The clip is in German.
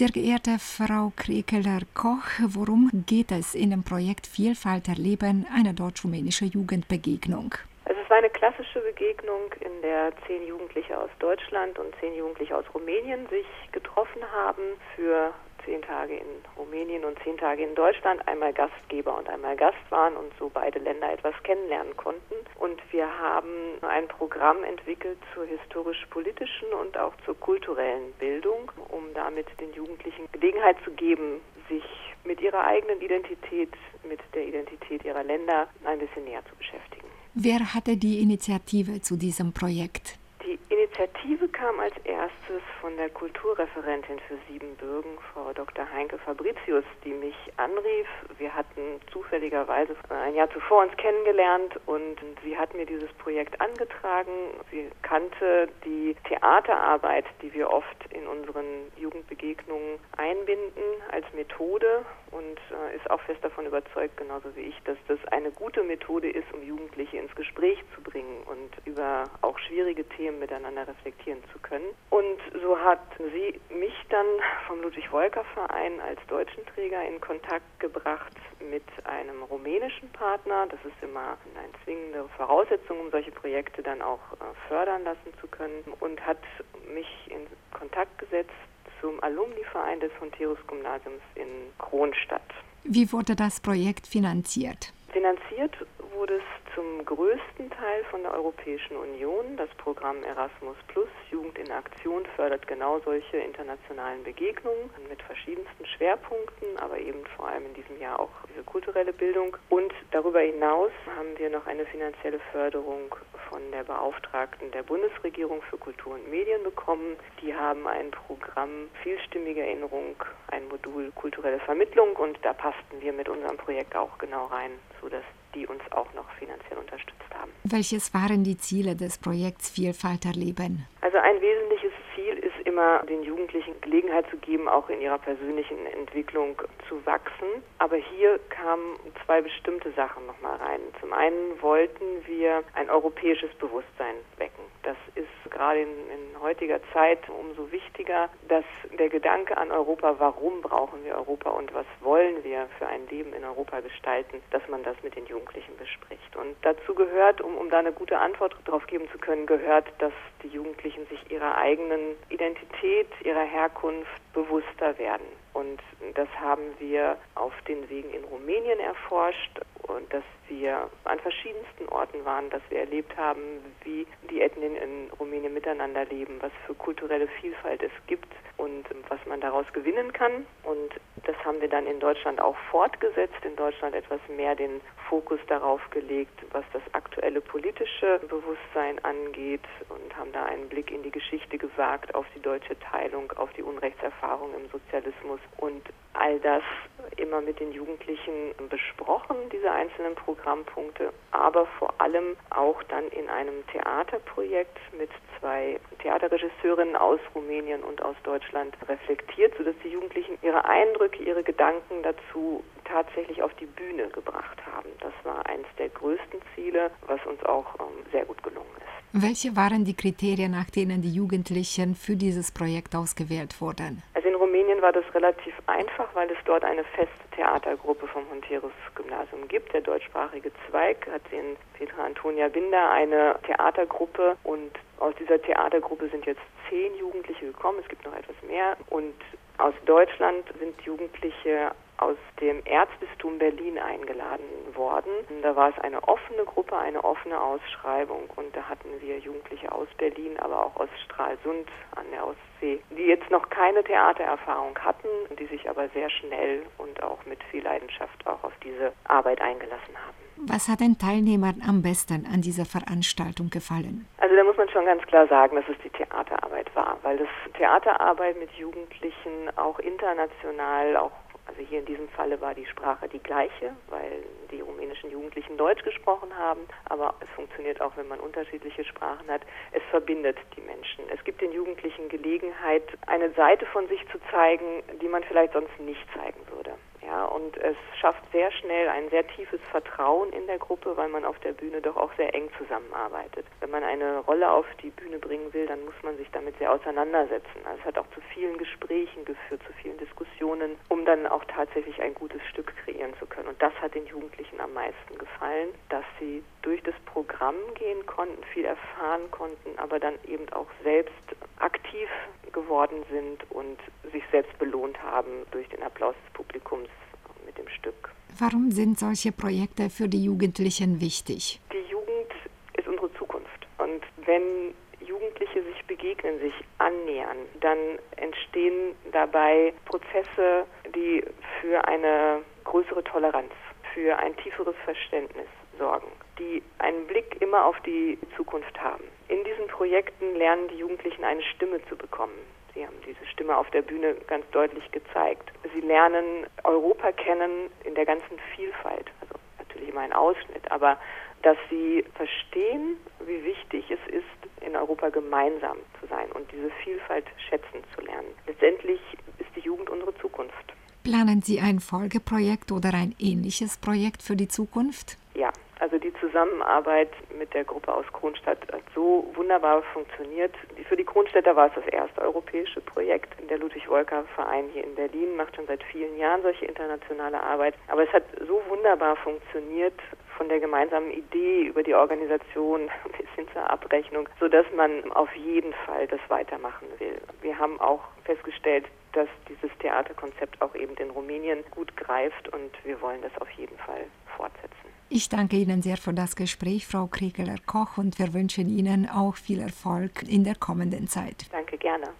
Sehr geehrte Frau Krekeler-Koch, worum geht es in dem Projekt Vielfalt erleben, eine deutsch-rumänische Jugendbegegnung? Es war eine klassische Begegnung, in der 10 Jugendliche aus Deutschland und 10 Jugendliche aus Rumänien sich getroffen haben für 10 Tage in Rumänien und 10 Tage in Deutschland, einmal Gastgeber und einmal Gast waren und so beide Länder etwas kennenlernen konnten. Und wir haben ein Programm entwickelt zur historisch-politischen und auch zur kulturellen Bildung, um damit den Jugendlichen Gelegenheit zu geben, sich mit ihrer eigenen Identität, mit der Identität ihrer Länder ein bisschen näher zu beschäftigen. Wer hatte die Initiative zu diesem Projekt? Die Initiative kam als erstes von der Kulturreferentin für Siebenbürgen, Frau Dr. Heinke Fabricius, die mich anrief. Wir hatten zufälligerweise ein Jahr zuvor uns kennengelernt und sie hat mir dieses Projekt angetragen. Sie kannte die Theaterarbeit, die wir oft in unseren Jugendbegegnungen einbinden, als Methode und ist auch fest davon überzeugt, genauso wie ich, dass das eine gute Methode ist, um Jugendliche ins Gespräch zu bringen und über auch schwierige Themen miteinander reflektieren zu können. Und so hat sie mich dann vom Ludwig-Wolker-Verein als deutschen Träger in Kontakt gebracht mit einem rumänischen Partner. Das ist immer eine zwingende Voraussetzung, um solche Projekte dann auch fördern lassen zu können. Und hat mich in Kontakt gesetzt zum Alumni-Verein des Fontherus-Gymnasiums in Kronstadt. Wie wurde das Projekt finanziert? Finanziert wurde es zum größten Teil von der Europäischen Union. Das Programm Erasmus Plus Jugend in Aktion fördert genau solche internationalen Begegnungen mit verschiedensten Schwerpunkten, aber eben vor allem in diesem Jahr auch diese kulturelle Bildung. Und darüber hinaus haben wir noch eine finanzielle Förderung von der Beauftragten der Bundesregierung für Kultur und Medien bekommen. Die haben ein Programm Vielstimmige Erinnerung, ein Modul kulturelle Vermittlung und da passten wir mit unserem Projekt auch genau rein, sodass die uns auch noch finanziell unterstützt haben. Welches waren die Ziele des Projekts Vielfalt erleben? Also ein wesentliches Ziel ist immer, den Jugendlichen Gelegenheit zu geben, auch in ihrer persönlichen Entwicklung zu wachsen. Aber hier kamen 2 bestimmte Sachen nochmal rein. Zum einen wollten wir ein europäisches Bewusstsein wecken. Das ist gerade in heutiger Zeit umso wichtiger, dass der Gedanke an Europa, warum brauchen wir Europa und was wollen wir für ein Leben in Europa gestalten, dass man das mit den Jugendlichen bespricht. Und dazu gehört, um da eine gute Antwort darauf geben zu können, gehört, dass die Jugendlichen sich ihrer eigenen Identität, ihrer Herkunft bewusster werden. Und das haben wir auf den Wegen in Rumänien erforscht und dass wir an verschiedensten Orten waren, dass wir erlebt haben, wie die Ethnien in Rumänien miteinander leben, was für kulturelle Vielfalt es gibt und was man daraus gewinnen kann. Und das haben wir dann in Deutschland auch fortgesetzt, in Deutschland etwas mehr den Fokus darauf gelegt, was das aktuelle politische Bewusstsein angeht und haben da einen Blick in die Geschichte gewagt, auf die deutsche Teilung, auf die Unrechtserfahrung im Sozialismus und all das immer mit den Jugendlichen besprochen, diese einzelnen Programmpunkte, aber vor allem auch dann in einem Theaterprojekt mit 2 Theaterregisseurinnen aus Rumänien und aus Deutschland reflektiert, sodass die Jugendlichen ihre Eindrücke, ihre Gedanken dazu tatsächlich auf die Bühne gebracht haben. Das war eines der größten Ziele, was uns auch sehr gut gelungen ist. Welche waren die Kriterien, nach denen die Jugendlichen für dieses Projekt ausgewählt wurden? Also in Rumänien war das relativ einfach, weil es dort eine feste Theatergruppe vom Fontherus-Gymnasium gibt. Der deutschsprachige Zweig hat in Petra Antonia Binder eine Theatergruppe und aus dieser Theatergruppe sind jetzt 10 Jugendliche gekommen. Es gibt noch etwas mehr und aus Deutschland sind Jugendliche aus dem Erzbistum Berlin eingeladen worden. Da war es eine offene Gruppe, eine offene Ausschreibung und da hatten wir Jugendliche aus Berlin, aber auch aus Stralsund an der Ostsee, die jetzt noch keine Theatererfahrung hatten, die sich aber sehr schnell und auch mit viel Leidenschaft auch auf diese Arbeit eingelassen haben. Was hat den Teilnehmern am besten an dieser Veranstaltung gefallen? Also da muss man schon ganz klar sagen, dass es die Theaterarbeit war, weil das Theaterarbeit mit Jugendlichen auch international, also hier in diesem Falle war die Sprache die gleiche, weil die rumänischen Jugendlichen Deutsch gesprochen haben, aber es funktioniert auch, wenn man unterschiedliche Sprachen hat. Es verbindet die Menschen. Es gibt den Jugendlichen Gelegenheit, eine Seite von sich zu zeigen, die man vielleicht sonst nicht zeigen würde. Ja, und es schafft sehr schnell ein sehr tiefes Vertrauen in der Gruppe, weil man auf der Bühne doch auch sehr eng zusammenarbeitet. Wenn man eine Rolle auf die Bühne bringen will, dann muss man sich damit sehr auseinandersetzen. Also es hat auch zu vielen Gesprächen geführt, zu vielen Diskussionen, um dann auch tatsächlich ein gutes Stück kreieren zu können. Und das hat den Jugendlichen am meisten gefallen, dass sie durch das Programm gehen konnten, viel erfahren konnten, aber dann eben auch selbst aktiv geworden sind und sich selbst belohnt haben durch den Applaus des Publikums mit dem Stück. Warum sind solche Projekte für die Jugendlichen wichtig? Die Jugend ist unsere Zukunft. Und wenn Jugendliche sich begegnen, sich annähern, dann entstehen dabei Prozesse, die für eine größere Toleranz, für ein tieferes Verständnis sorgen, die einen Blick immer auf die Zukunft haben. In diesen Projekten lernen die Jugendlichen eine Stimme zu bekommen. Sie haben diese Stimme auf der Bühne ganz deutlich gezeigt. Sie lernen Europa kennen in der ganzen Vielfalt, also natürlich immer ein Ausschnitt, aber dass sie verstehen, wie wichtig es ist, in Europa gemeinsam zu sein und diese Vielfalt schätzen zu lernen. Letztendlich ist die Jugend unsere Zukunft. Planen Sie ein Folgeprojekt oder ein ähnliches Projekt für die Zukunft? Ja, also die Zusammenarbeit mit der Gruppe aus Kronstadt hat so wunderbar funktioniert. Für die Kronstädter war es das erste europäische Projekt. Der Ludwig-Wolker-Verein hier in Berlin macht schon seit vielen Jahren solche internationale Arbeit. Aber es hat so wunderbar funktioniert, von der gemeinsamen Idee über die Organisation bis hin zur Abrechnung, sodass man auf jeden Fall das weitermachen will. Wir haben auch festgestellt, dass dieses Theaterkonzept auch eben in Rumänien gut greift und wir wollen das auf jeden Fall fortsetzen. Ich danke Ihnen sehr für das Gespräch, Frau Kriegeler-Koch, und wir wünschen Ihnen auch viel Erfolg in der kommenden Zeit. Danke, gerne.